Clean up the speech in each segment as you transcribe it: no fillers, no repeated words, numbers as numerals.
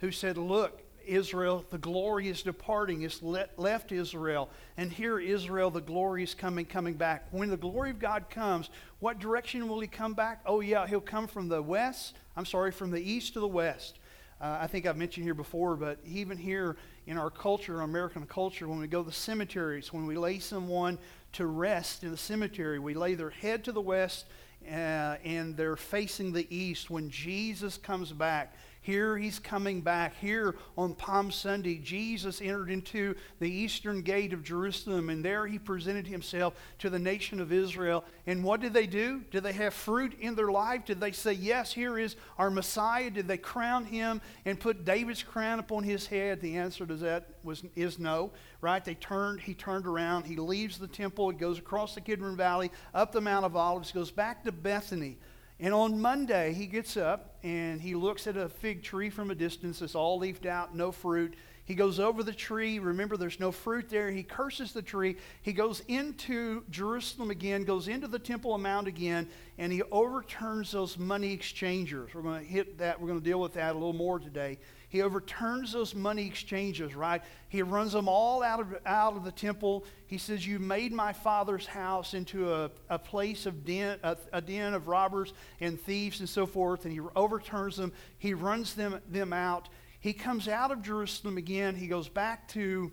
who said, look, Israel, the glory is departing. It's left Israel. And here Israel, the glory is coming back. When the glory of God comes, what direction will he come back? Oh yeah, he'll come from the east to the west. I think I've mentioned here before, but even here in our culture, American culture, when we go to the cemeteries, when we lay someone to rest in the cemetery, we lay their head to the west and they're facing the east. When Jesus comes back, here he's coming back. Here on Palm Sunday, Jesus entered into the eastern gate of Jerusalem, and there he presented himself to the nation of Israel. And what did they do? Did they have fruit in their life? Did they say, yes, here is our Messiah? Did they crown him and put David's crown upon his head? The answer to that is no, right? He turned around, he leaves the temple, it goes across the Kidron Valley, up the Mount of Olives, goes back to Bethany. And on Monday, he gets up and he looks at a fig tree from a distance. It's all leafed out, no fruit. He goes over the tree. Remember, there's no fruit there. He curses the tree. He goes into Jerusalem again, goes into the Temple Mount again, and he overturns those money exchangers. We're going to hit that. We're going to deal with that a little more today. He overturns those money exchanges, right? He runs them all out of the temple. He says, you made my father's house into a place of den of robbers and thieves and so forth. And he overturns them. He runs them out. He comes out of Jerusalem again. He goes back to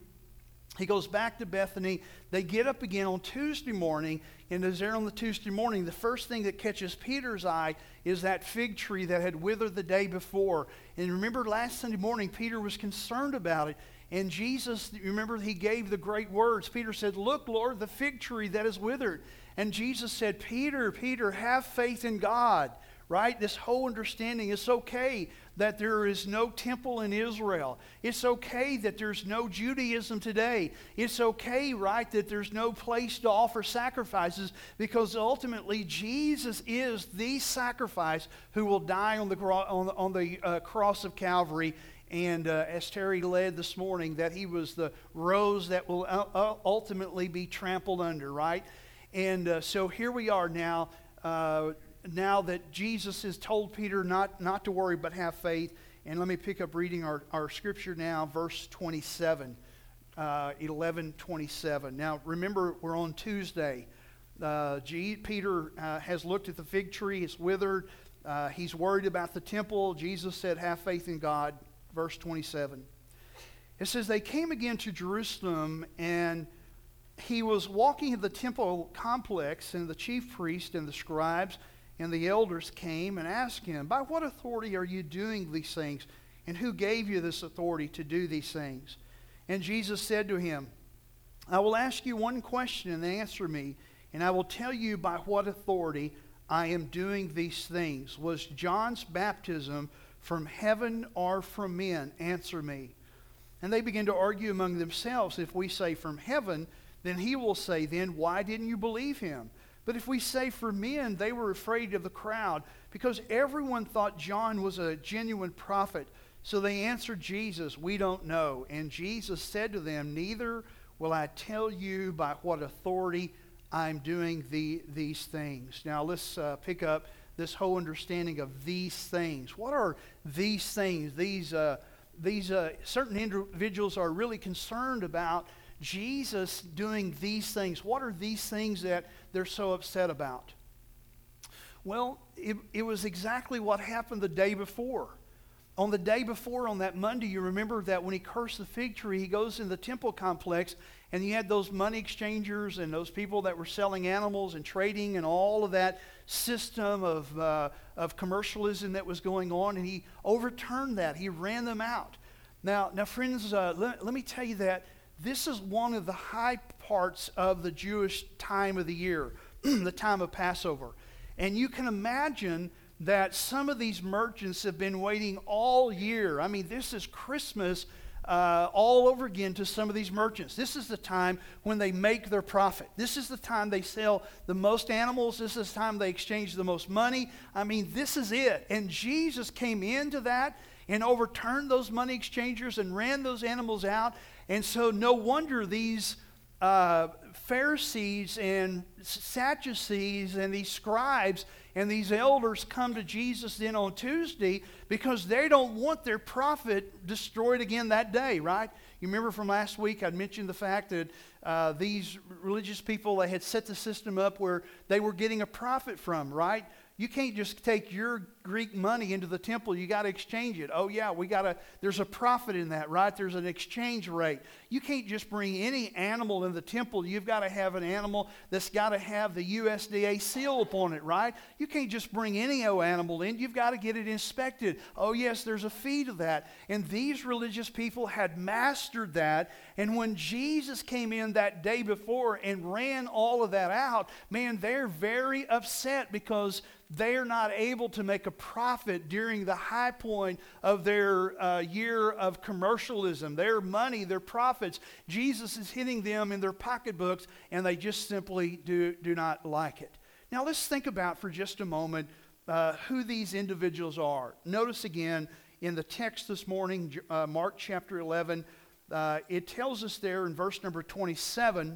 Bethany. They get up again on Tuesday morning, and as they're on the Tuesday morning, the first thing that catches Peter's eye is that fig tree that had withered the day before. And remember, last Sunday morning, Peter was concerned about it. And Jesus, remember, he gave the great words. Peter said, look, Lord, the fig tree that is withered. And Jesus said, Peter, have faith in God. Right? This whole understanding, it's okay that there is no temple in Israel. It's okay that there's no Judaism today. It's okay, right, that there's no place to offer sacrifices, because ultimately Jesus is the sacrifice who will die on the cross of Calvary. And as Terry led this morning, that he was the rose that will ultimately be trampled under, right? And so here we are now. Now that Jesus has told Peter not to worry but have faith. And let me pick up reading our scripture now, verse 27, 11:27. Now remember, we're on Tuesday. Peter has looked at the fig tree, it's withered. He's worried about the temple. Jesus said, have faith in God. Verse 27. It says, they came again to Jerusalem, and he was walking in the temple complex, and the chief priest and the scribes and the elders came and asked him, by what authority are you doing these things? And who gave you this authority to do these things? And Jesus said to him, I will ask you one question and answer me, and I will tell you by what authority I am doing these things. Was John's baptism from heaven or from men? Answer me. And they began to argue among themselves. If we say from heaven, then he will say, then why didn't you believe him? But if we say for men, they were afraid of the crowd, because everyone thought John was a genuine prophet. So they answered Jesus, we don't know. And Jesus said to them, neither will I tell you by what authority I'm doing these things. Now let's pick up this whole understanding of these things. What are these things? These certain individuals are really concerned about Jesus doing these things. What are these things that they're so upset about? Well, it was exactly what happened the day before. On the day before, on that Monday, you remember that when he cursed the fig tree, he goes in the temple complex, and you had those money exchangers and those people that were selling animals and trading and all of that system of commercialism that was going on, and he overturned that. He ran them out. Now friends, let me tell you that this is one of the high parts of the Jewish time of the year, the time of Passover. And you can imagine that some of these merchants have been waiting all year. I mean, this is Christmas all over again to some of these merchants. This is the time when they make their profit. This is the time they sell the most animals. This is the time they exchange the most money. I mean, this is it. And Jesus came into that and overturned those money exchangers and ran those animals out. And so no wonder these Pharisees and Sadducees and these scribes and these elders come to Jesus then on Tuesday because they don't want their prophet destroyed again that day, right? You remember from last week I mentioned the fact that these religious people, they had set the system up where they were getting a profit from, right? You can't just take your Greek money into the temple. You got to exchange it. Oh yeah, there's a profit in that, right? There's an exchange rate. You can't just bring any animal in the temple. You've got to have an animal that's got to have the USDA seal upon it, right? You can't just bring any old animal in. You've got to get it inspected. Oh yes, there's a fee to that. And these religious people had mastered that. And when Jesus came in that day before and ran all of that out, man, they're very upset because they're not able to make a profit during the high point of their year of commercialism. Their money, their profits, Jesus is hitting them in their pocketbooks, and they just simply do not like it. Now let's think about for just a moment who these individuals are. Notice again in the text this morning, Mark chapter 11, it tells us there in verse number 27,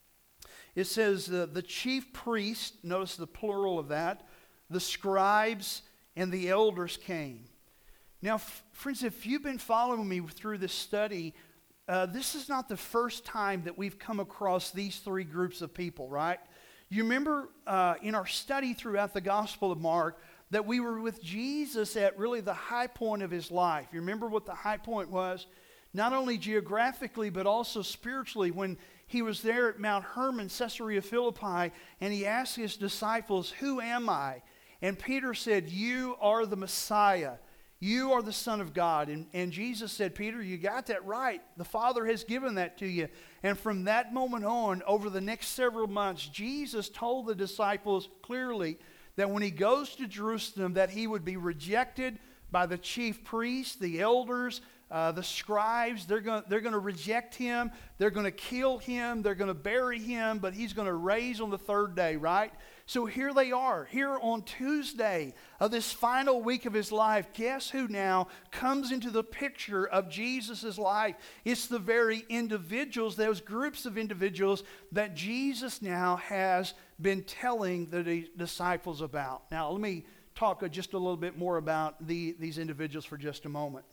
it says the chief priest, notice the plural of that, the scribes and the elders came. Now, friends, if you've been following me through this study, this is not the first time that we've come across these three groups of people, right? You remember in our study throughout the Gospel of Mark that we were with Jesus at really the high point of his life. You remember what the high point was? Not only geographically, but also spiritually, when he was there at Mount Hermon, Caesarea Philippi, and he asked his disciples, "Who am I?" And Peter said, "You are the Messiah. You are the Son of God." And Jesus said, "Peter, you got that right. The Father has given that to you." And from that moment on, over the next several months, Jesus told the disciples clearly that when he goes to Jerusalem, that he would be rejected by the chief priests, the elders, the scribes. They're going to reject him. They're going to kill him. They're going to bury him, but he's going to raise on the third day, right? So here they are, here on Tuesday of this final week of his life. Guess who now comes into the picture of Jesus' life? It's the very individuals, those groups of individuals that Jesus now has been telling the disciples about. Now, let me talk just a little bit more about these individuals for just a moment.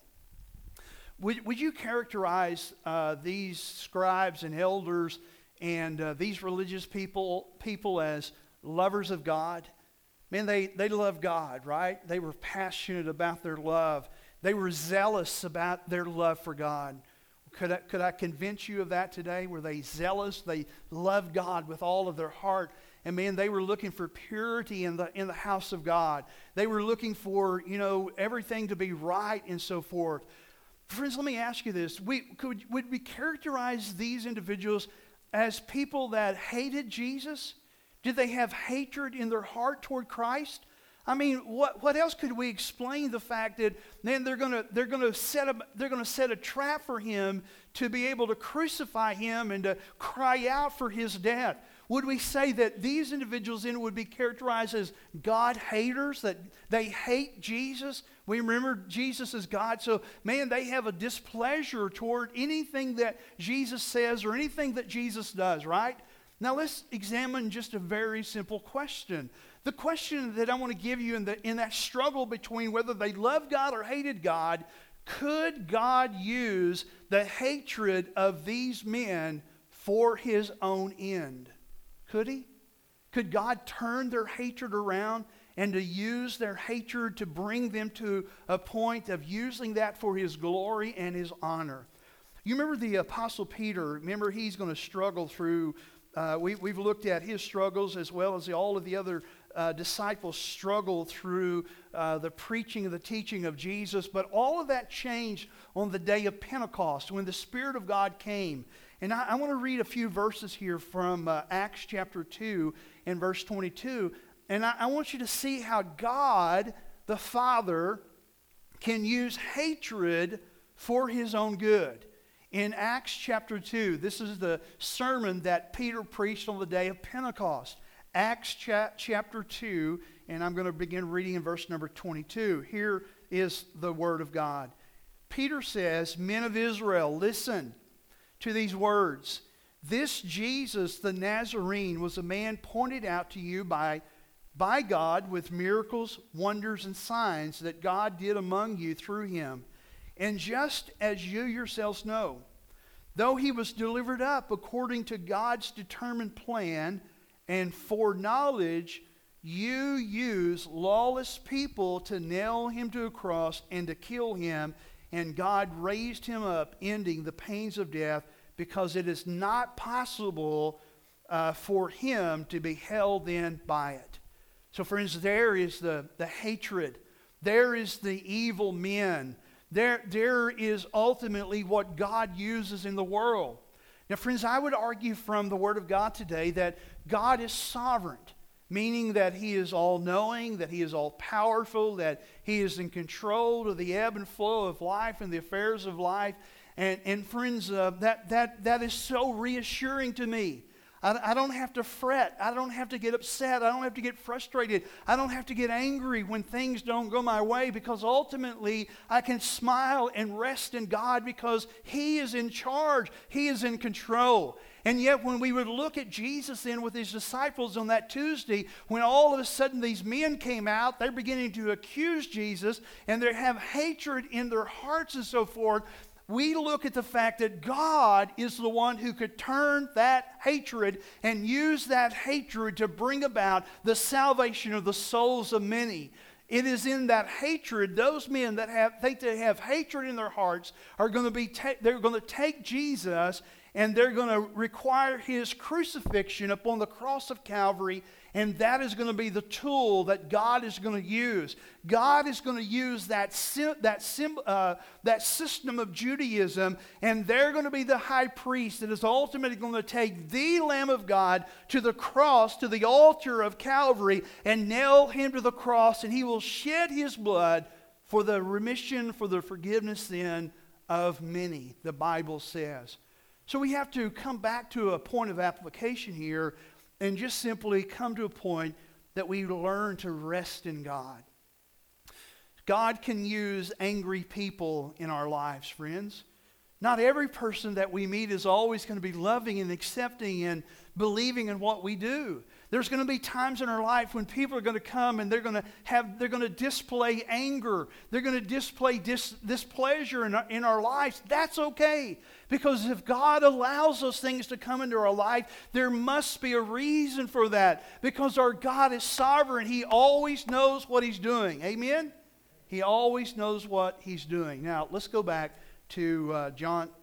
Would you characterize these scribes and elders and these religious people as lovers of God? Man, they love God, right? They were passionate about their love. They were zealous about their love for God. Could I convince you of that today? Were they zealous? They loved God with all of their heart. And man, they were looking for purity in the house of God. They were looking for, everything to be right and so forth. Friends, let me ask you this. Would we characterize these individuals as people that hated Jesus? Did they have hatred in their heart toward Christ? I mean, what else could we explain the fact that then they're going to set a trap for him to be able to crucify him and to cry out for his death? Would we say that these individuals then would be characterized as God haters, that they hate Jesus? We remember Jesus as God, so man, they have a displeasure toward anything that Jesus says or anything that Jesus does, right? Now let's examine just a very simple question. The question that I want to give you in that struggle between whether they loved God or hated God, could God use the hatred of these men for his own end? Could he? Could God turn their hatred around and to use their hatred to bring them to a point of using that for his glory and his honor? You remember the Apostle Peter. Remember, he's going to struggle through, we've looked at his struggles as well as all of the other disciples struggle through the preaching and the teaching of Jesus. But all of that changed on the day of Pentecost when the Spirit of God came. And I want to read a few verses here from Acts chapter 2 and verse 22. And I want you to see how God, the Father, can use hatred for his own good. In Acts chapter 2, this is the sermon that Peter preached on the day of Pentecost. Acts chapter 2, and I'm going to begin reading in verse number 22. Here is the word of God. Peter says, "Men of Israel, listen to these words. This Jesus, the Nazarene, was a man pointed out to you by God with miracles, wonders, and signs that God did among you through him. And just as you yourselves know, though he was delivered up according to God's determined plan and foreknowledge, you use lawless people to nail him to a cross and to kill him, and God raised him up, ending the pains of death, because it is not possible for him to be held in by it. So friends, there is the hatred. There is the evil men. There is ultimately what God uses in the world. Now friends, I would argue from the Word of God today that God is sovereign, meaning that he is all-knowing, that he is all-powerful, that he is in control of the ebb and flow of life and the affairs of life. And friends, that is so reassuring to me. I don't have to fret. I don't have to get upset. I don't have to get frustrated. I don't have to get angry when things don't go my way, because ultimately I can smile and rest in God because he is in charge. He is in control. And yet when we would look at Jesus then with his disciples on that Tuesday, when all of a sudden these men came out, they're beginning to accuse Jesus and they have hatred in their hearts and so forth, we look at the fact that God is the one who could turn that hatred and use that hatred to bring about the salvation of the souls of many. It is in that hatred, those men that think they have hatred in their hearts are going to they're going to take Jesus and they're going to require his crucifixion upon the cross of Calvary, and that is going to be the tool that God is going to use. God is going to use that system of Judaism, and they're going to be the high priest that is ultimately going to take the Lamb of God to the cross, to the altar of Calvary, and nail him to the cross, and he will shed his blood for the remission, for the forgiveness then of many, the Bible says. So we have to come back to a point of application here and just simply come to a point that we learn to rest in God. God can use angry people in our lives, friends. Not every person that we meet is always going to be loving and accepting and believing in what we do. There's going to be times in our life when people are going to come and they're going to display anger. They're going to display displeasure in our lives. That's okay. Because if God allows those things to come into our life, there must be a reason for that. Because our God is sovereign. He always knows what he's doing. Amen? He always knows what he's doing. Now, let's go back to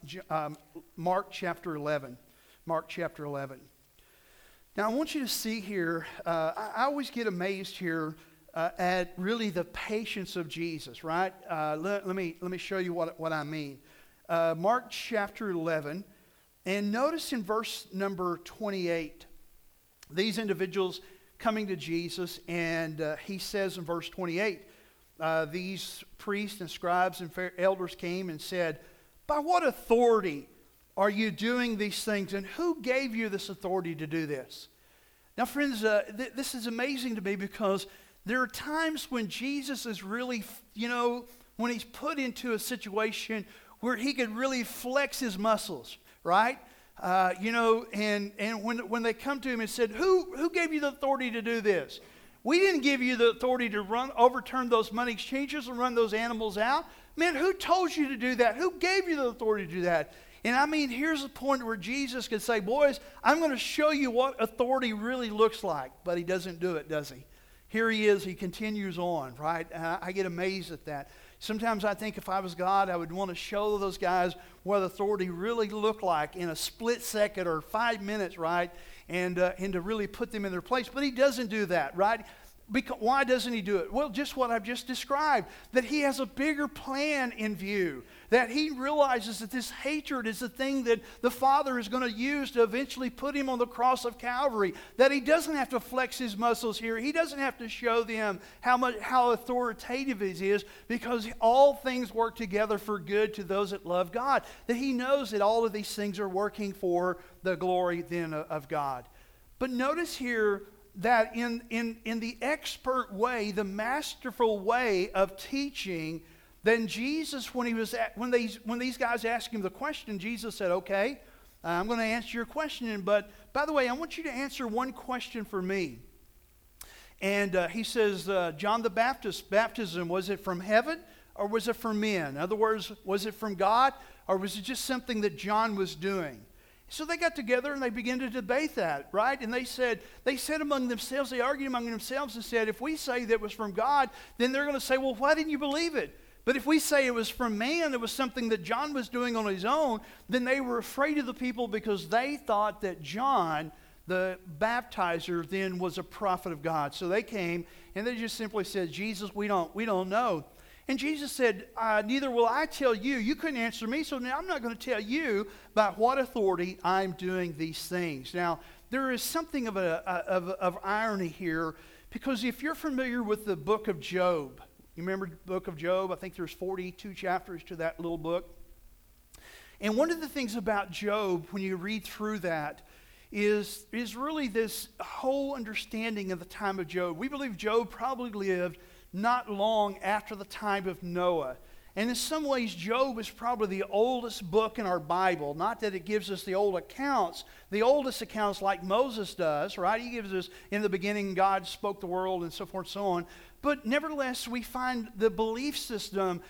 Mark chapter 11. Mark chapter 11. Now, I want you to see here, I always get amazed here at really the patience of Jesus, right? Let me show you what I mean. Mark chapter 11, and notice in verse number 28, these individuals coming to Jesus, and he says in verse 28, these priests and scribes and elders came and said, "By what authority are you doing these things, and who gave you this authority to do this?" Now, friends, this is amazing to me because there are times when Jesus is really, when he's put into a situation where he could really flex his muscles, right? And when they come to him and said, who gave you the authority to do this? We didn't give you the authority to overturn those money exchanges and run those animals out. Man, who told you to do that? Who gave you the authority to do that? And I mean, here's the point where Jesus could say, boys, I'm going to show you what authority really looks like. But he doesn't do it, does he? Here he is. He continues on, right? I get amazed at that. Sometimes I think if I was God, I would want to show those guys what authority really looked like in a split second or 5 minutes, right? And to really put them in their place. But he doesn't do that, right? Why doesn't he do it? Well, just what I've just described, that he has a bigger plan in view, that he realizes that this hatred is the thing that the Father is going to use to eventually put him on the cross of Calvary, that he doesn't have to flex his muscles here. He doesn't have to show them how authoritative he is, because all things work together for good to those that love God, that he knows that all of these things are working for the glory then of God. But notice here that in the expert way, the masterful way of teaching, then Jesus, when these guys asked him the question, Jesus said, okay, I'm going to answer your question, but by the way, I want you to answer one question for me. And he says, John the Baptist's baptism, was it from heaven or was it from men? In other words, was it from God or was it just something that John was doing? So they got together and they began to debate that, right? And they said among themselves, they argued among themselves and said, if we say that it was from God, then they're going to say, well, why didn't you believe it? But if we say it was from man, it was something that John was doing on his own, then they were afraid of the people because they thought that John, the baptizer, then was a prophet of God. So they came and they just simply said, Jesus, we don't know. And Jesus said, neither will I tell you. You couldn't answer me, so now I'm not going to tell you by what authority I'm doing these things. Now, there is something of irony here, because if you're familiar with the book of Job, you remember the book of Job? I think there's 42 chapters to that little book. And one of the things about Job, when you read through that, is really this whole understanding of the time of Job. We believe Job probably lived not long after the time of Noah. And in some ways, Job is probably the oldest book in our Bible. Not that it gives us the oldest accounts like Moses does, right? He gives us, in the beginning, God spoke the world and so forth and so on. But nevertheless, we find the belief system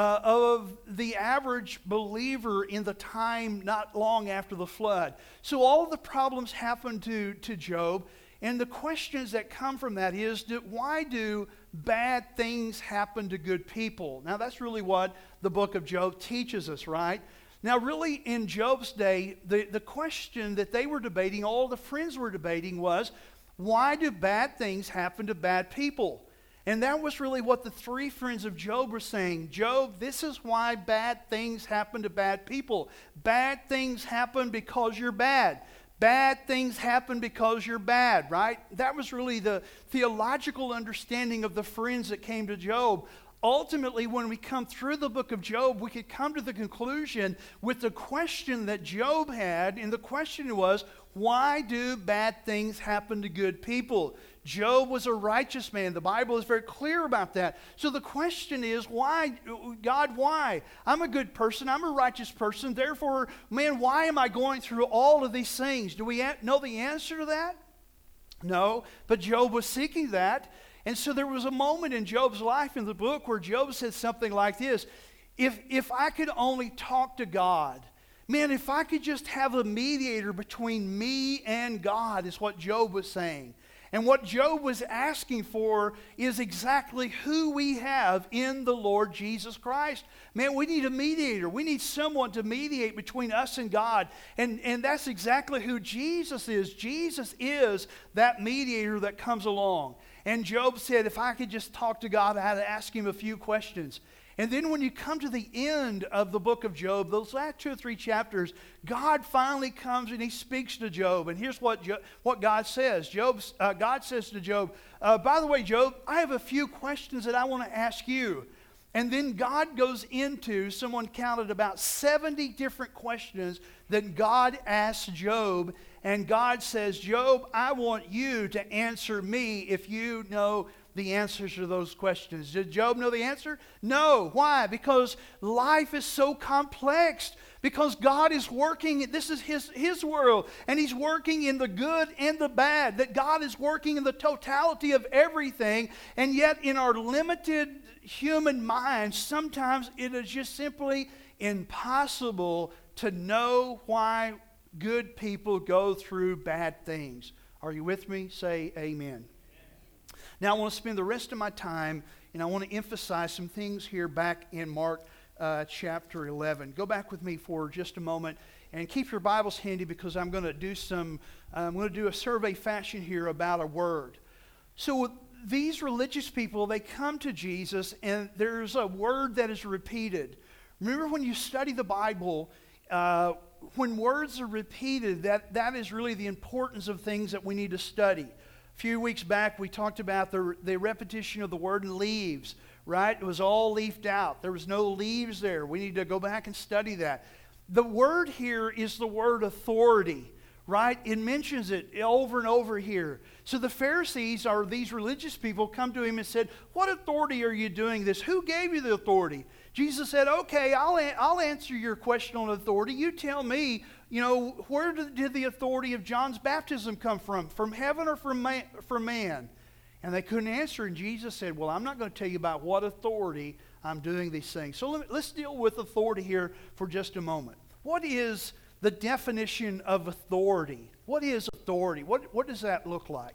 of the average believer in the time not long after the flood. So all of the problems happened to Job. And the questions that come from that is, why do bad things happen to good people? Now, that's really what the book of Job teaches us, right? Now, really, in Job's day, the question that they were debating, all the friends were debating, was, why do bad things happen to bad people? And that was really what the three friends of Job were saying. Job, this is why bad things happen to bad people. Bad things happen because you're bad. Bad things happen because you're bad, right? That was really the theological understanding of the friends that came to Job. Ultimately, when we come through the book of Job, we could come to the conclusion with the question that Job had, and the question was, why do bad things happen to good people? Job was a righteous man. The Bible is very clear about that. So the question is, why, God, why? I'm a good person. I'm a righteous person. Therefore, man, why am I going through all of these things? Do we know the answer to that? No, but Job was seeking that. And so there was a moment in Job's life in the book where Job said something like this: If I could only talk to God, man, if I could just have a mediator between me and God, is what Job was saying. And what Job was asking for is exactly who we have in the Lord Jesus Christ. Man, we need a mediator. We need someone to mediate between us and God. And that's exactly who Jesus is. Jesus is that mediator that comes along. And Job said, if I could just talk to God, I had to ask him a few questions. And then when you come to the end of the book of Job, those last 2 or 3 chapters, God finally comes and he speaks to Job. And here's what God says. God says to Job, by the way, Job, I have a few questions that I want to ask you. And then God goes into, someone counted about 70 different questions that God asked Job. And God says, Job, I want you to answer me if you know the answers to those questions. Did Job know the answer? No. Why? Because life is so complex. Because God is working, this is His world, and He's working in the good and the bad. That God is working in the totality of everything, and yet in our limited human minds, sometimes it is just simply impossible to know why good people go through bad things. Are you with me? Say amen. Now I want to spend the rest of my time, and I want to emphasize some things here back in Mark chapter 11. Go back with me for just a moment, and keep your Bibles handy, because I'm going to do a survey fashion here about a word. So these religious people, they come to Jesus, and there's a word that is repeated. Remember, when you study the Bible, when words are repeated, that is really the importance of things that we need to study. A few weeks back, we talked about the repetition of the word leaves, right? It was all leafed out. There was no leaves there. We need to go back and study that. The word here is the word authority, right? It mentions it over and over here. So the Pharisees, or these religious people, come to him and said, what authority are you doing this? Who gave you the authority? Jesus said, okay, I'll answer your question on authority. You tell me, where did the authority of John's baptism come from? From heaven or from man? And they couldn't answer, and Jesus said, well, I'm not going to tell you about what authority I'm doing these things. So let's deal with authority here for just a moment. What is the definition of authority? What is authority? What does that look like?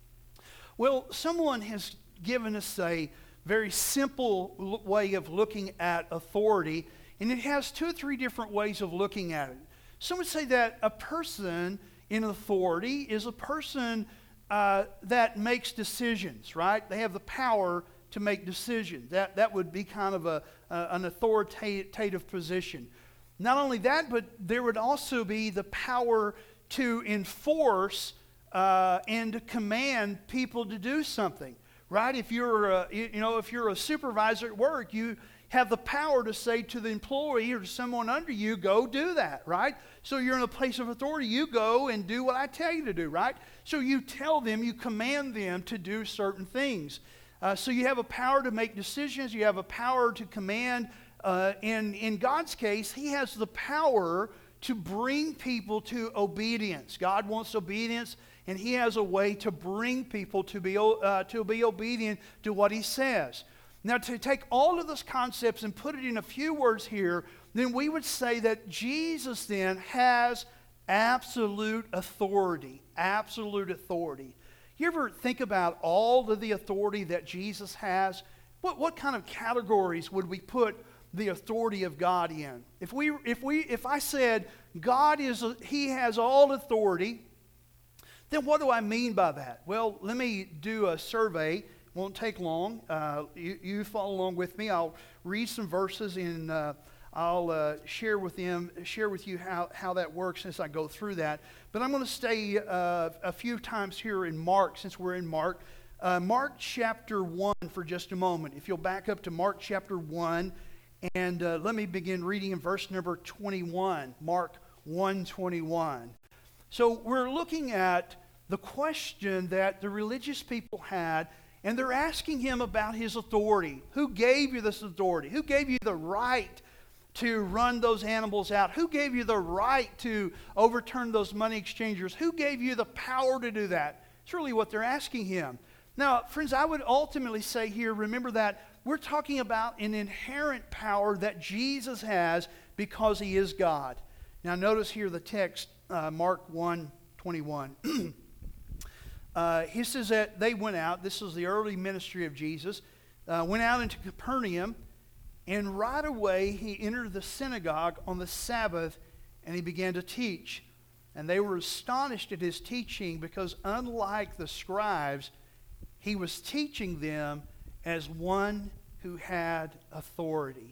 Well, someone has given us a very simple way of looking at authority, and it has 2 or 3 different ways of looking at it. Some would say that a person in authority is a person that makes decisions, right? They have the power to make decisions. That would be kind of an authoritative position. Not only that, but there would also be the power to enforce and to command people to do something, right? If you're a supervisor at work, you have the power to say to the employee or to someone under you, go do that, right? So you're in a place of authority. You go and do what I tell you to do, right? So you tell them, you command them to do certain things. So you have a power to make decisions. You have a power to command. And in God's case, He has the power to bring people to obedience. God wants obedience, and He has a way to bring people to be obedient to what He says. Now, to take all of those concepts and put it in a few words here, then we would say that Jesus then has absolute authority. Absolute authority. You ever think about all of the authority that Jesus has? What kind of categories would we put the authority of God in? If I said God He has all authority, then what do I mean by that? Well, let me do a survey. Won't take long. You follow along with me. I'll read some verses and I'll share with you how that works as I go through that. But I'm going to stay a few times here in Mark, since we're in Mark. Mark chapter 1 for just a moment. If you'll back up to Mark chapter 1, and let me begin reading in verse number 21. Mark 1:21. So we're looking at the question that the religious people had, and they're asking Him about His authority. Who gave you this authority? Who gave you the right to run those animals out? Who gave you the right to overturn those money exchangers? Who gave you the power to do that? It's really what they're asking Him. Now, friends, I would ultimately say here, remember that we're talking about an inherent power that Jesus has because He is God. Now, notice here the text, Mark 1:21. He says that they went out, this is the early ministry of Jesus, went out into Capernaum, and right away He entered the synagogue on the Sabbath, and He began to teach. And they were astonished at His teaching, because unlike the scribes, He was teaching them as one who had authority.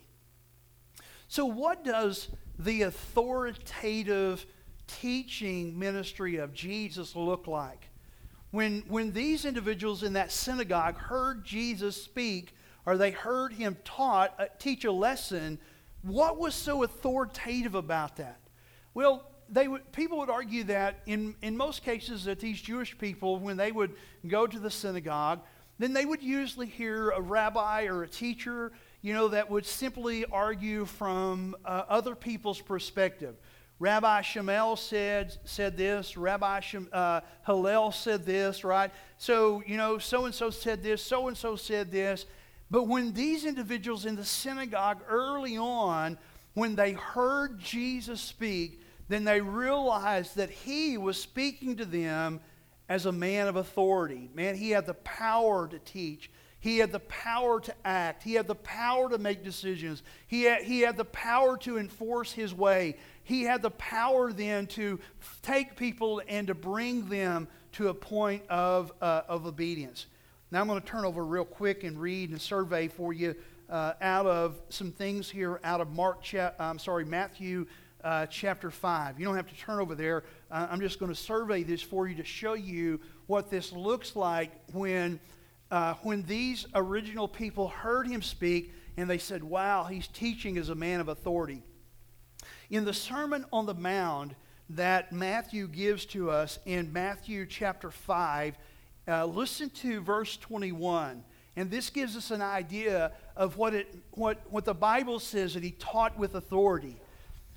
So what does the authoritative teaching ministry of Jesus look like? When these individuals in that synagogue heard Jesus speak, or they heard Him teach a lesson, what was so authoritative about that? Well, people would argue that in most cases that these Jewish people, when they would go to the synagogue, then they would usually hear a rabbi or a teacher, that would simply argue from other people's perspective. Rabbi Shammai said this. Rabbi Hillel said this, right? So, so-and-so said this, so-and-so said this. But when these individuals in the synagogue early on, when they heard Jesus speak, then they realized that He was speaking to them as a man of authority. Man, He had the power to teach. He had the power to act. He had the power to make decisions. He had the power to enforce His way. He had the power then to take people and to bring them to a point of obedience. Now I'm going to turn over real quick and read and survey for you out of some things here out of Matthew chapter 5. You don't have to turn over there. I'm just going to survey this for you to show you what this looks like when these original people heard Him speak and they said, wow, He's teaching as a man of authority. In the Sermon on the Mount that Matthew gives to us in Matthew chapter 5, listen to verse 21. And this gives us an idea of what the Bible says that He taught with authority.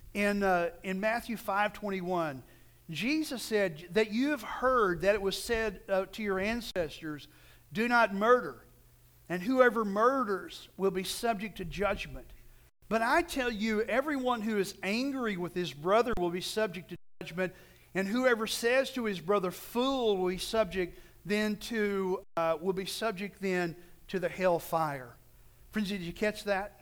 In Matthew 5:21, Jesus said that you have heard that it was said to your ancestors, do not murder, and whoever murders will be subject to judgment. But I tell you, everyone who is angry with his brother will be subject to judgment, and whoever says to his brother, fool, will be subject then to the hell fire. Friends, did you catch that?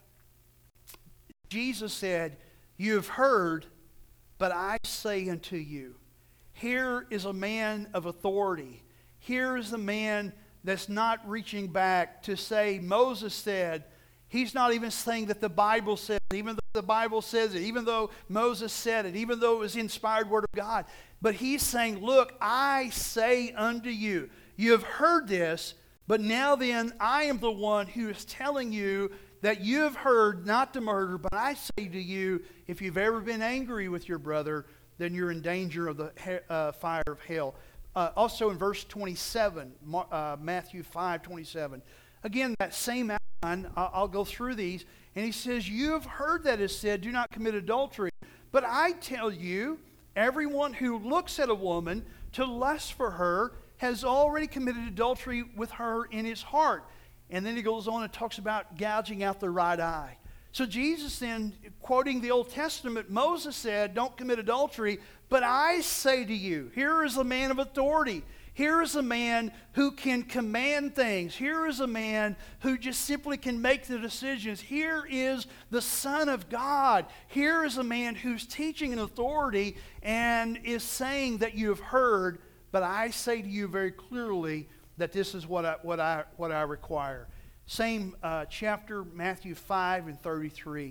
Jesus said, you have heard, but I say unto you. Here is a man of authority. Here is a man that's not reaching back to say, Moses said. He's not even saying that the Bible says, even though the Bible says it, even though Moses said it, even though it was the inspired word of God. But he's saying, look, I say unto you, you have heard this, but now then I am the one who is telling you that you have heard not to murder, but I say to you, if you've ever been angry with your brother, then you're in danger of the fire of hell. Also in verse 27, Matthew 5:27. Again, that same outline, I'll go through these. And he says, you have heard that it said, do not commit adultery. But I tell you, everyone who looks at a woman to lust for her has already committed adultery with her in his heart. And then he goes on and talks about gouging out the right eye. So Jesus then, quoting the Old Testament, Moses said, don't commit adultery, but I say to you, here is a man of authority. Here is a man who can command things. Here is a man who just simply can make the decisions. Here is the Son of God. Here is a man who's teaching in authority and is saying that you have heard, but I say to you very clearly that this is what I require. Same chapter, Matthew 5:33.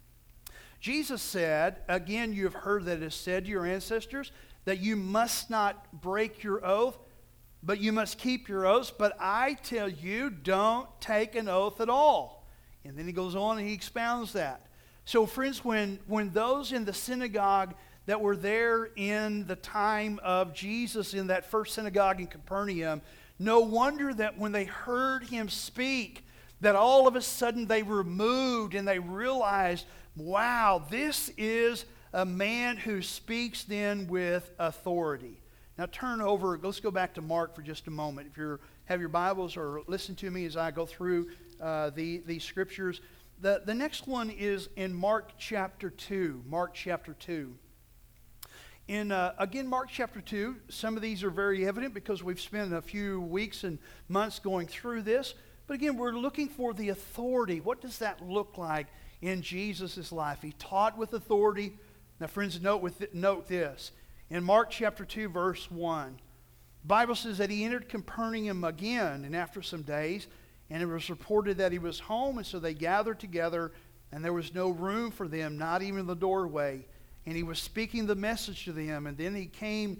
Jesus said, again, you have heard that it is said to your ancestors that you must not break your oath, but you must keep your oaths. But I tell you, don't take an oath at all. And then he goes on and he expounds that. So friends, when those in the synagogue that were there in the time of Jesus in that first synagogue in Capernaum, no wonder that when they heard him speak, that all of a sudden they were moved and they realized, wow, this is a man who speaks then with authority. Now turn over, let's go back to Mark for just a moment. If you have your Bibles or listen to me as I go through these scriptures. The next one is in Mark chapter 2. Mark chapter 2. Again, Mark chapter 2, some of these are very evident because we've spent a few weeks and months going through this. But again, we're looking for the authority. What does that look like in Jesus' life? He taught with authority. Now, friends, note this. In Mark chapter 2, verse 1, the Bible says that he entered Capernaum again, and after some days, and it was reported that he was home, and so they gathered together, and there was no room for them, not even in the doorway. And he was speaking the message to them, and then they came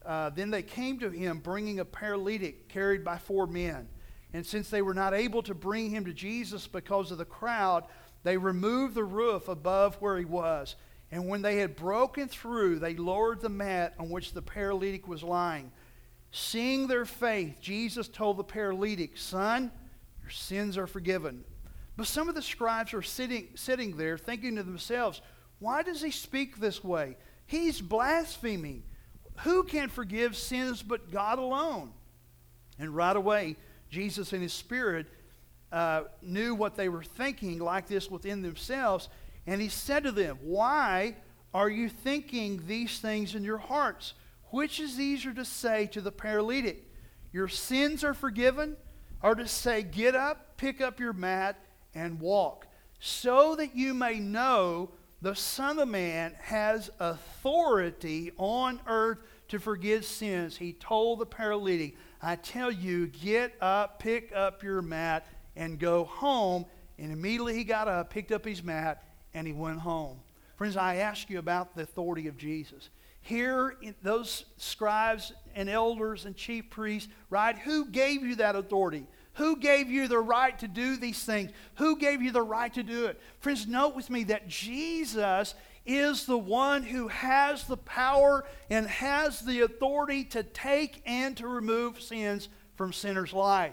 to him, bringing a paralytic carried by 4 men. And since they were not able to bring him to Jesus because of the crowd, they removed the roof above where he was. And when they had broken through, they lowered the mat on which the paralytic was lying. Seeing their faith, Jesus told the paralytic, son, your sins are forgiven. But some of the scribes were sitting there thinking to themselves, why does he speak this way? He's blaspheming. Who can forgive sins but God alone? And right away, Jesus in his spirit knew what they were thinking like this within themselves. And he said to them, why are you thinking these things in your hearts? Which is easier to say to the paralytic, your sins are forgiven, or to say, get up, pick up your mat, and walk, so that you may know the Son of Man has authority on earth to forgive sins. He told the paralytic, I tell you, get up, pick up your mat, and go home. And immediately he got up, picked up his mat, and he went home. Friends, I ask you about the authority of Jesus. Here, those scribes and elders and chief priests, right? Who gave you that authority? Who gave you the right to do these things? Who gave you the right to do it? Friends, note with me that Jesus is the one who has the power and has the authority to take and to remove sins from sinners' lives.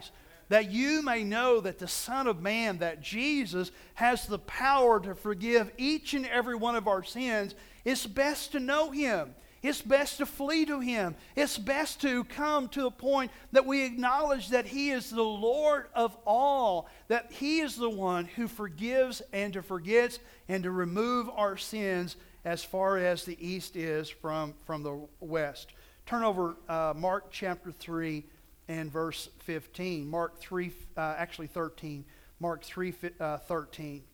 that you may know that the Son of Man, that Jesus, has the power to forgive each and every one of our sins, it's best to know Him. It's best to flee to Him. It's best to come to a point that we acknowledge that He is the Lord of all, that He is the one who forgives and to forgets and to remove our sins as far as the east is from the west. Turn over Mark chapter 3 and verse 15. Mark 3, 13. Mark 3, 13. It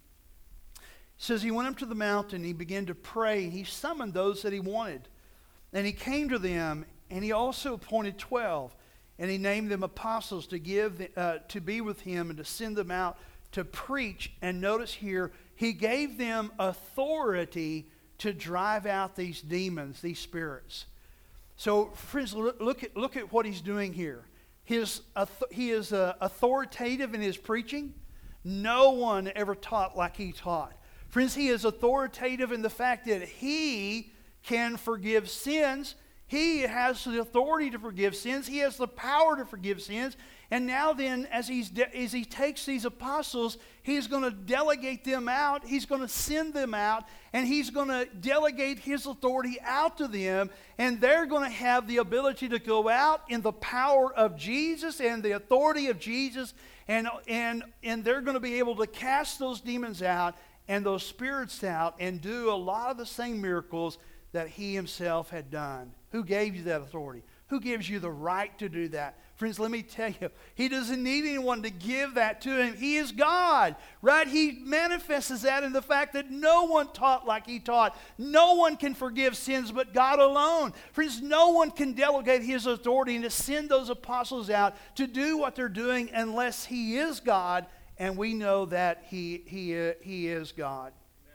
says, He went up to the mountain, He began to pray, and He summoned those that He wanted. And He came to them, and He also appointed 12, and He named them apostles to be with Him and to send them out to preach. And notice here, He gave them authority to drive out these demons, these spirits. So, friends, look at what He's doing here. He is authoritative in His preaching. No one ever taught like He taught. Friends, He is authoritative in the fact that He can forgive sins. He has the authority to forgive sins. He has the power to forgive sins. And now then, as He takes these apostles, He's going to delegate them out. He's going to send them out. And He's going to delegate His authority out to them. And they're going to have the ability to go out in the power of Jesus and the authority of Jesus. And they're going to be able to cast those demons out and those spirits out and do a lot of the same miracles that He Himself had done. Who gave you that authority? Who gives you the right to do that? Friends, let me tell you, He doesn't need anyone to give that to Him. He is God, right? He manifests that in the fact that no one taught like He taught. No one can forgive sins but God alone. Friends, no one can delegate His authority and to send those apostles out to do what they're doing unless He is God, and we know that He is God.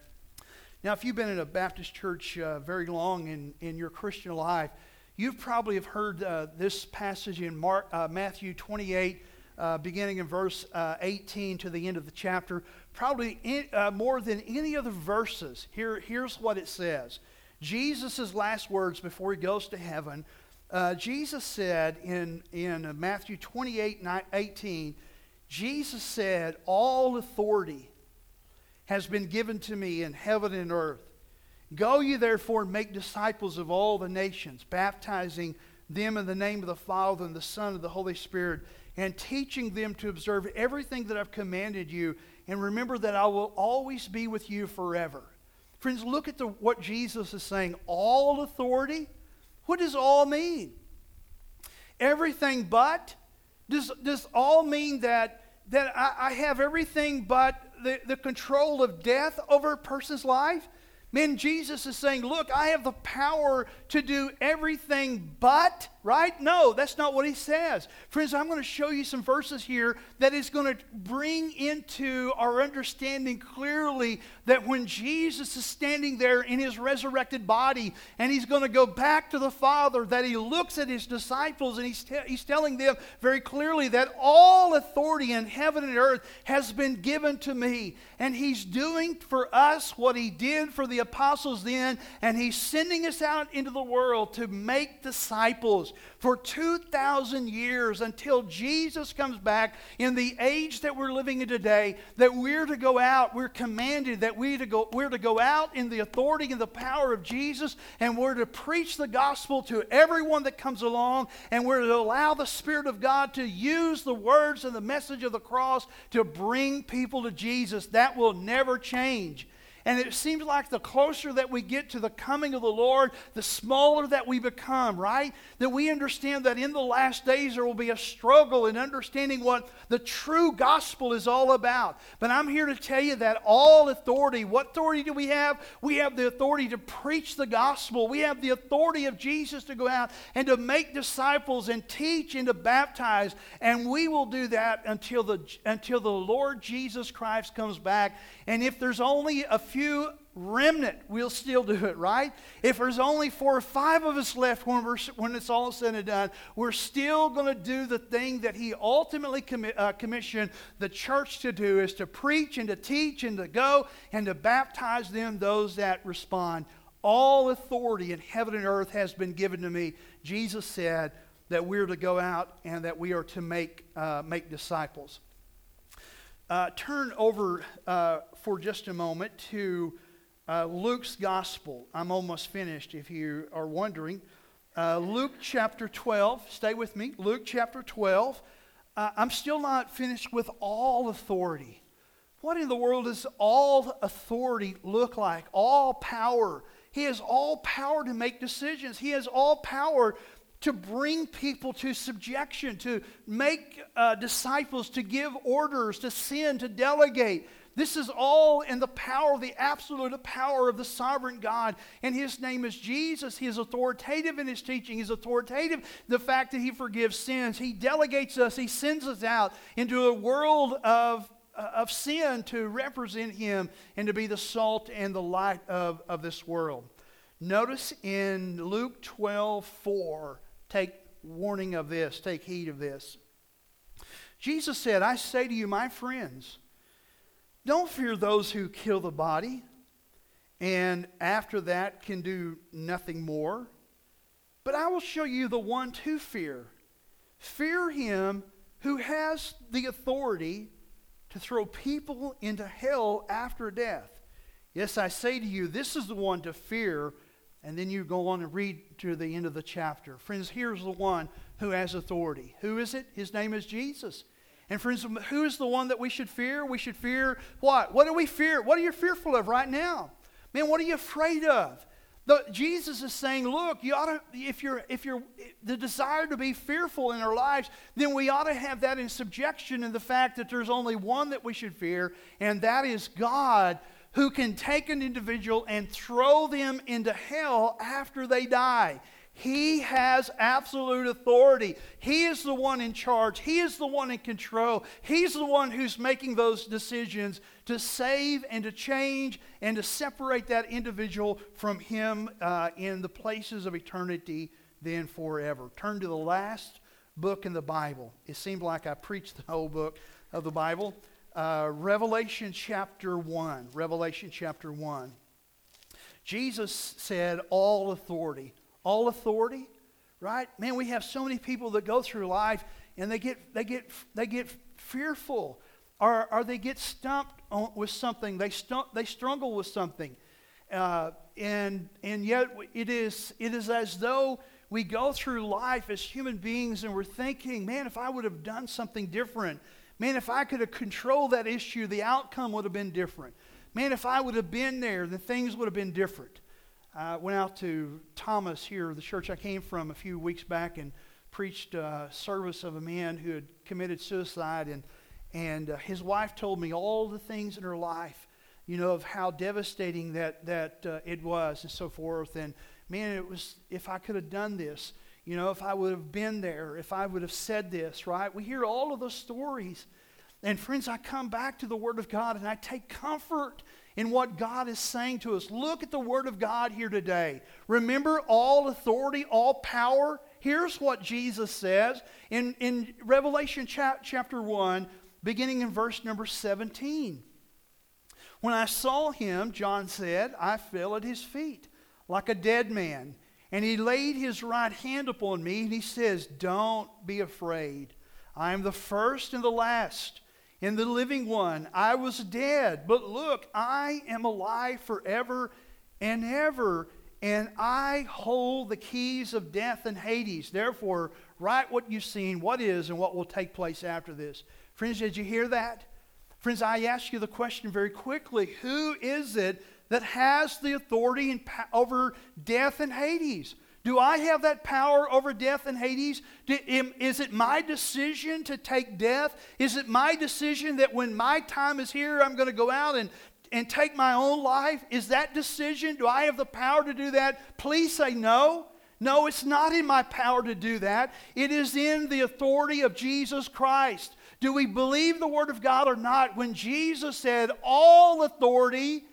Now, if you've been in a Baptist church very long in your Christian life, you've probably have heard this passage in Matthew 28, beginning in verse 18 to the end of the chapter, probably more than any other verses. Here's what it says. Jesus' last words before He goes to heaven, Jesus said in Matthew 28, 18, Jesus said, all authority has been given to me in heaven and earth. Go ye therefore and make disciples of all the nations, baptizing them in the name of the Father and the Son and the Holy Spirit, and teaching them to observe everything that I've commanded you. And remember that I will always be with you forever. Friends, look at what Jesus is saying. All authority? What does all mean? Everything but? Does all mean that I have everything but the control of death over a person's life? Man, Jesus is saying, look, I have the power to do everything but, right? No, that's not what He says. Friends, I'm going to show you some verses here that is going to bring into our understanding clearly that when Jesus is standing there in His resurrected body and He's going to go back to the Father, that He looks at His disciples and He's telling them very clearly that all authority in heaven and earth has been given to me. And He's doing for us what He did for the apostles then, and He's sending us out into the world to make disciples for 2,000 years until Jesus comes back in the age that we're living in today, that we're to go out. We're commanded that we're to go out in the authority and the power of Jesus, and we're to preach the gospel to everyone that comes along, and we're to allow the Spirit of God to use the words and the message of the cross to bring people to Jesus. That will never change. And it seems like the closer that we get to the coming of the Lord, the smaller that we become, right? That we understand that in the last days there will be a struggle in understanding what the true gospel is all about. But I'm here to tell you that all authority, what authority do we have? We have the authority to preach the gospel. We have the authority of Jesus to go out and to make disciples and teach and to baptize. And we will do that until the Lord Jesus Christ comes back. And if there's only a few remnant, we'll still do it, right? If there's only 4 or 5 of us left when it's all said and done, we're still going to do the thing that He ultimately commissioned the church to do, is to preach and to teach and to go and to baptize them, those that respond. All authority in heaven and earth has been given to me. Jesus said, that we're to go out and that we are to make disciples. Turn over for just a moment to Luke's Gospel. I'm almost finished if you are wondering. Luke chapter 12. Stay with me. Luke chapter 12. I'm still not finished with all authority. What in the world does all authority look like? All power. He has all power to make decisions. He has all power to bring people to subjection, to make disciples, to give orders, to send, to delegate. This is all in the power, the absolute power of the sovereign God. And His name is Jesus. He is authoritative in His teaching. He's authoritative in the fact that He forgives sins. He delegates us. He sends us out into a world of sin to represent Him and to be the salt and the light of this world. Notice in Luke 12:4, take warning of this, take heed of this. Jesus said, I say to you, my friends, don't fear those who kill the body, and after that can do nothing more. But I will show you the one to fear. Fear him who has the authority to throw people into hell after death. Yes, I say to you, this is the one to fear. And then you go on and read to the end of the chapter. Friends, here's the one who has authority. Who is it? His name is Jesus. And friends, who is the one that we should fear? We should fear what? What do we fear? What are you fearful of right now? Man, what are you afraid of? Jesus is saying, look, you ought to, if you're the desire to be fearful in our lives, then we ought to have that in subjection in the fact that there's only one that we should fear, and that is God, who can take an individual and throw them into hell after they die. He has absolute authority. He is the one in charge. He is the one in control. He's the one who's making those decisions to save and to change and to separate that individual from Him in the places of eternity then forever. Turn to the last book in the Bible. It seemed like I preached the whole book of the Bible. Revelation chapter 1. Revelation chapter 1. Jesus said, all authority. All authority, right? Man, we have so many people that go through life and they get fearful, or they get stumped with something. They struggle with something, and yet it is as though we go through life as human beings and we're thinking, man, if I would have done something different, man, if I could have controlled that issue, the outcome would have been different. Man, if I would have been there, then things would have been different. I went out to Thomas here, the church I came from, a few weeks back and preached a service of a man who had committed suicide. And his wife told me all the things in her life, you know, of how devastating that it was and so forth. And man, it was, if I could have done this, you know, if I would have been there, if I would have said this, right? We hear all of those stories. And friends, I come back to the Word of God and I take comfort in what God is saying to us. Look at the Word of God here today. Remember all authority, all power. Here's what Jesus says in Revelation chapter 1, beginning in verse number 17. When I saw Him, John said, I fell at His feet like a dead man. And He laid His right hand upon me, and He says, don't be afraid. I am the first and the last, and the living one. I was dead, but look, I am alive forever and ever, and I hold the keys of death and Hades. Therefore, write what you've seen, what is, and what will take place after this. Friends, did you hear that? Friends, I ask you the question very quickly. Who is it that has the authority over death and Hades? Do I have that power over death and Hades? Is it my decision to take death? Is it my decision that when my time is here, I'm going to go out and take my own life? Is that decision? Do I have the power to do that? Please say no. No, it's not in my power to do that. It is in the authority of Jesus Christ. Do we believe the Word of God or not? When Jesus said, all authority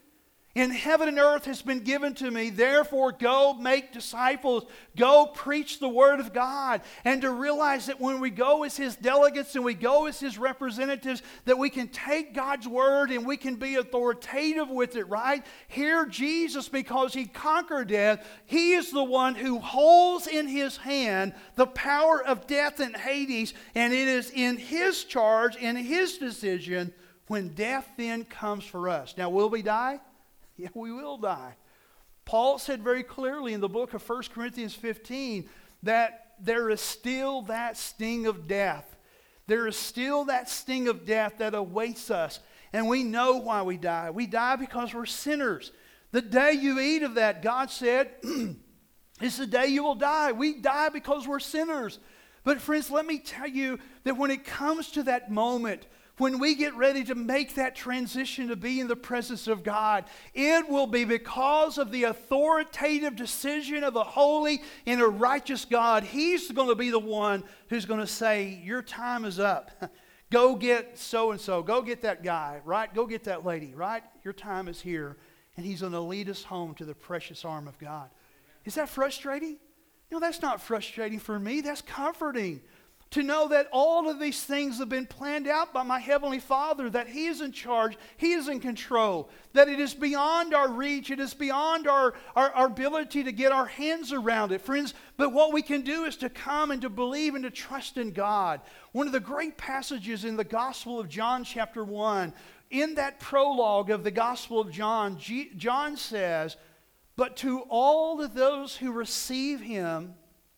In heaven and earth has been given to me. Therefore, go make disciples. Go preach the Word of God. And to realize that when we go as His delegates and we go as His representatives, that we can take God's Word and we can be authoritative with it, right? Here, Jesus, because He conquered death, He is the one who holds in His hand the power of death and Hades. And it is in His charge, in His decision, when death then comes for us. Now, will we die? Yeah, we will die. Paul said very clearly in the book of 1 Corinthians 15 that there is still that sting of death. There is still that sting of death that awaits us. And we know why we die. We die because we're sinners. The day you eat of that, God said, is the day you will die. We die because we're sinners. But friends, let me tell you that when it comes to that moment, when we get ready to make that transition to be in the presence of God, it will be because of the authoritative decision of a holy and a righteous God. He's going to be the one who's going to say, your time is up. Go get so-and-so. Go get that guy, right? Go get that lady, right? Your time is here. And He's going to lead us home to the precious arm of God. Is that frustrating? No, that's not frustrating for me. That's comforting. To know that all of these things have been planned out by my Heavenly Father, that He is in charge, He is in control, that it is beyond our reach, it is beyond our ability to get our hands around it, friends. But what we can do is to come and to believe and to trust in God. One of the great passages in the Gospel of John chapter 1, in that prologue of the Gospel of John, John says, "But to all of those who receive Him,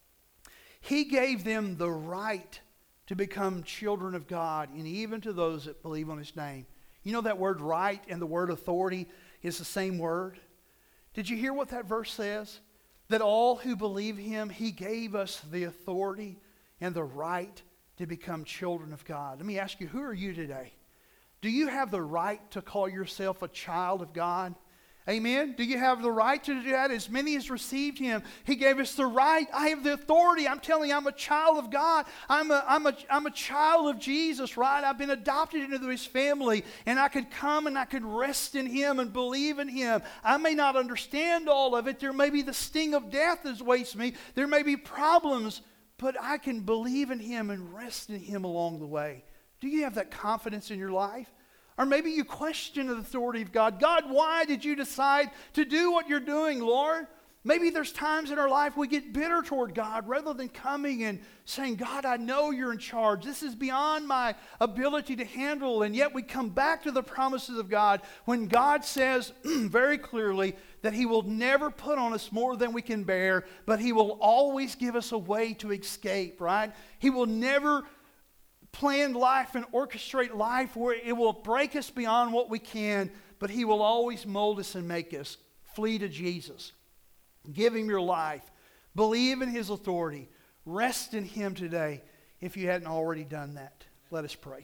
He gave them the right to become children of God, and even to those that believe on His name." You know that word right and the word authority is the same word? Did you hear what that verse says? That all who believe Him, He gave us the authority and the right to become children of God. Let me ask you, who are you today? Do you have the right to call yourself a child of God? Amen? Do you have the right to do that? As many as received Him, He gave us the right. I have the authority. I'm telling you, I'm a child of God. I'm a child of Jesus, right? I've been adopted into His family, and I could come and I could rest in Him and believe in Him. I may not understand all of it. There may be the sting of death that awaits me. There may be problems, but I can believe in Him and rest in Him along the way. Do you have that confidence in your life? Or maybe you question the authority of God. God, why did you decide to do what you're doing, Lord? Maybe there's times in our life we get bitter toward God rather than coming and saying, God, I know you're in charge. This is beyond my ability to handle. And yet we come back to the promises of God when God says very clearly that He will never put on us more than we can bear, but He will always give us a way to escape, right? He will never plan life and orchestrate life where it will break us beyond what we can, but He will always mold us and make us. Flee to Jesus. Give Him your life. Believe in His authority. Rest in Him today if you hadn't already done that. Let us pray.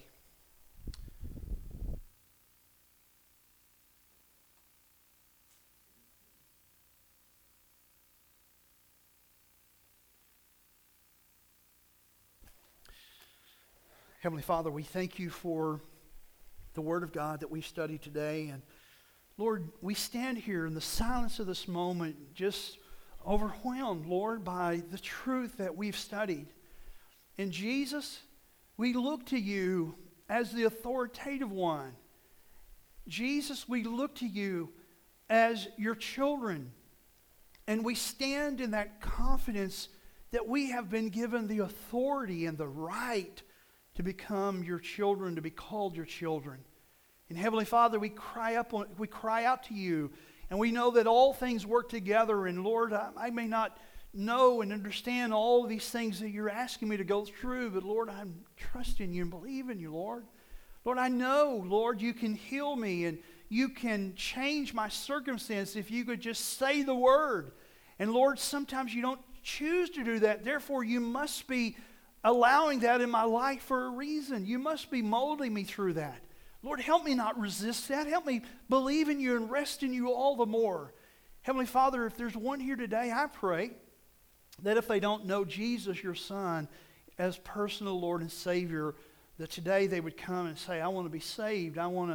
Heavenly Father, we thank You for the Word of God that we studied today. And Lord, we stand here in the silence of this moment just overwhelmed, Lord, by the truth that we've studied. And Jesus, we look to You as the authoritative one. Jesus, we look to You as Your children. And we stand in that confidence that we have been given the authority and the right to become Your children, to be called Your children. And Heavenly Father, we cry out to You, and we know that all things work together. And Lord, I may not know and understand all of these things that You're asking me to go through, but Lord, I'm trusting You and believing You, Lord. Lord, I know, Lord, You can heal me and You can change my circumstance if You could just say the word. And Lord, sometimes You don't choose to do that. Therefore, You must be allowing that in my life for a reason. You must be molding me through that. Lord, help me not resist that. Help me believe in You and rest in You all the more. Heavenly Father, if there's one here today, I pray that if they don't know Jesus, Your Son, as personal Lord and Savior, that today they would come and say, I want to be saved. I want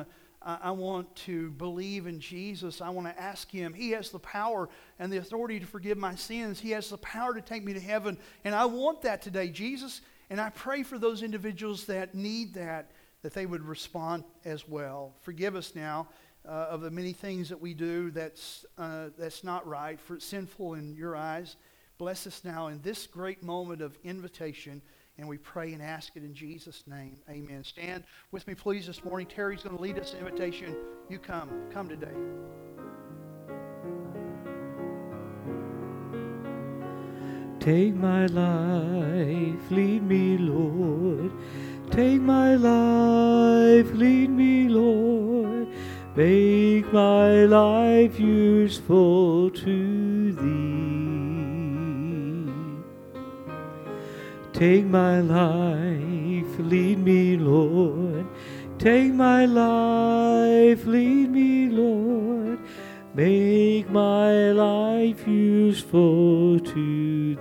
I want to believe in Jesus. I want to ask Him. He has the power and the authority to forgive my sins. He has the power to take me to heaven. And I want that today, Jesus. And I pray for those individuals that need that they would respond as well. Forgive us now of the many things that we do that's not right, for sinful in your eyes. Bless us now in this great moment of invitation, and we pray and ask it in Jesus' name. Amen. Stand with me, please, this morning. Terry's going to lead us in invitation. You come. Come today. Take my life, lead me, Lord. Take my life, lead me, Lord. Make my life useful to Thee. Take my life, lead me, Lord. Take my life, lead me, Lord. Make my life useful to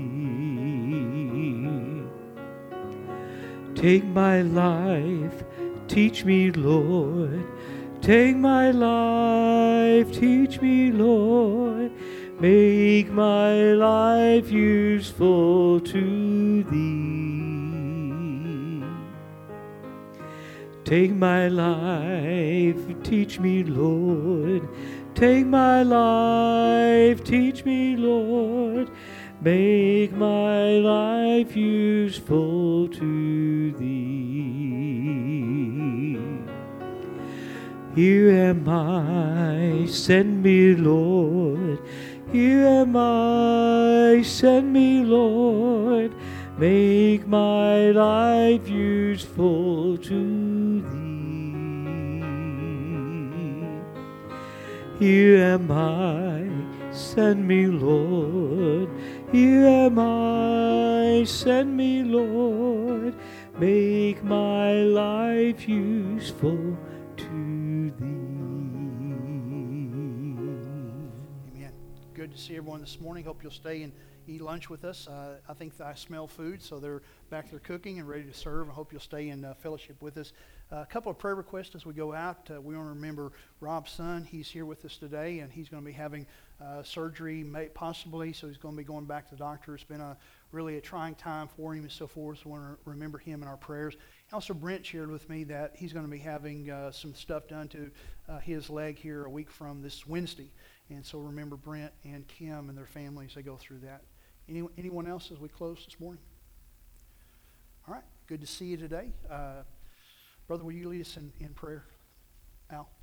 Thee. Take my life, teach me, Lord. Take my life, teach me, Lord. Make my life useful to Thee. Take my life, teach me, Lord. Take my life, teach me, Lord. Make my life useful to Thee. Here am I, send me, Lord. Here am I, send me, Lord. Make my life useful to Thee. Here am I, send me, Lord. Here am I, send me, Lord. Make my life useful to Thee. Amen. Good to see everyone this morning. Hope you'll stay and eat lunch with us. I think I smell food, so they're back there cooking and ready to serve. I hope you'll stay in fellowship with us. A couple of prayer requests as we go out. We want to remember Rob's son. He's here with us today, and he's going to be having surgery possibly, so he's going to be going back to the doctor. It's been really a trying time for him and so forth, so we want to remember him in our prayers. Also, Brent shared with me that he's going to be having some stuff done to his leg here a week from this Wednesday. And so remember Brent and Kim and their families as they go through that. Anyone else as we close this morning? All right. Good to see you today. Brother, will you lead us in prayer? Al?